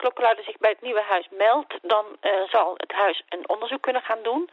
klokkenluider zich bij het nieuwe huis meldt, dan zal het huis een onderzoek kunnen gaan doen.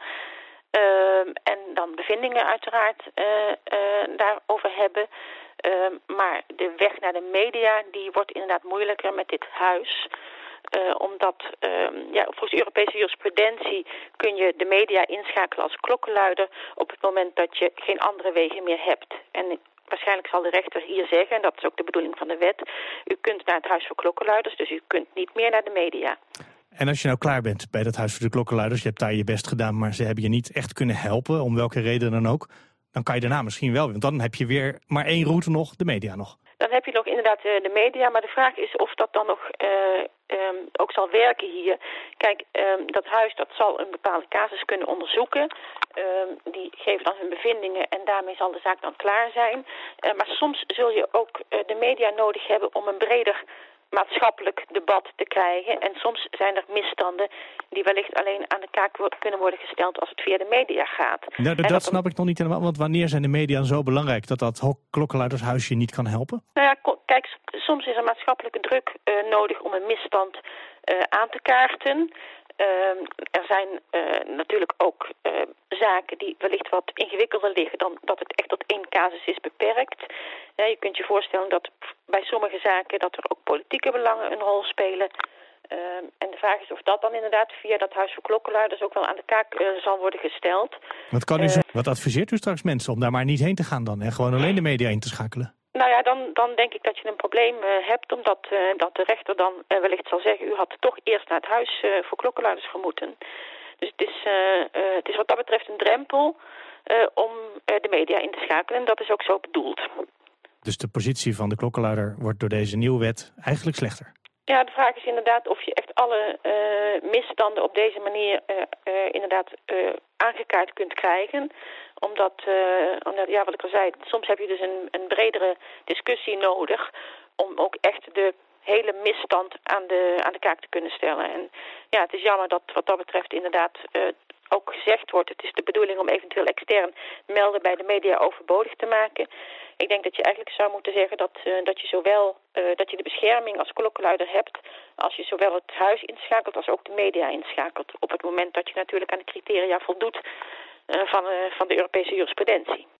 En dan bevindingen uiteraard daarover hebben. Maar de weg naar de media, die wordt inderdaad moeilijker met dit huis. Omdat volgens Europese jurisprudentie kun je de media inschakelen als klokkenluider op het moment dat je geen andere wegen meer hebt. En waarschijnlijk zal de rechter hier zeggen, en dat is ook de bedoeling van de wet, u kunt naar het huis voor klokkenluiders, dus u kunt niet meer naar de media. En als je nou klaar bent bij dat huis voor de klokkenluiders, je hebt daar je best gedaan, maar ze hebben je niet echt kunnen helpen, om welke reden dan ook, dan kan je daarna misschien wel, want dan heb je weer maar één route nog, de media nog. Dan heb je nog inderdaad de media, maar de vraag is of dat dan nog ook zal werken hier. Kijk, dat huis dat zal een bepaalde casus kunnen onderzoeken. Die geven dan hun bevindingen en daarmee zal de zaak dan klaar zijn. Maar soms zul je ook de media nodig hebben om een breder maatschappelijk debat te krijgen. En soms zijn er misstanden die wellicht alleen aan de kaak kunnen worden gesteld als het via de media gaat. Nou, dat snap ik nog niet helemaal, want wanneer zijn de media zo belangrijk dat klokkenluidershuisje niet kan helpen? Nou ja, kijk, soms is er maatschappelijke druk nodig om een misstand aan te kaarten. Er zijn natuurlijk ook zaken die wellicht wat ingewikkelder liggen dan dat het echt tot één casus is beperkt. Je kunt je voorstellen dat bij sommige zaken dat er ook politieke belangen een rol spelen. En de vraag is of dat dan inderdaad via dat huis voor klokkenluiders ook wel aan de kaak zal worden gesteld. Wat adviseert u straks mensen om daar maar niet heen te gaan dan en gewoon alleen de media in te schakelen? Nou ja, dan denk ik dat je een probleem hebt, omdat dat de rechter dan wellicht zal zeggen, u had toch eerst naar het huis voor klokkenluiders gemoeten. Dus het is wat dat betreft een drempel om de media in te schakelen en dat is ook zo bedoeld. Dus de positie van de klokkenluider wordt door deze nieuwe wet eigenlijk slechter? Ja, de vraag is inderdaad of je echt alle misstanden op deze manier inderdaad aangekaart kunt krijgen. Omdat, ja, wat ik al zei, soms heb je dus een bredere discussie nodig om ook echt de hele misstand aan de kaak te kunnen stellen. En ja, het is jammer dat wat dat betreft inderdaad ook gezegd wordt, het is de bedoeling om eventueel extern melden bij de media overbodig te maken. Ik denk dat je eigenlijk zou moeten zeggen dat je zowel dat je de bescherming als klokkenluider hebt, als je zowel het huis inschakelt als ook de media inschakelt. Op het moment dat je natuurlijk aan de criteria voldoet van de Europese jurisprudentie.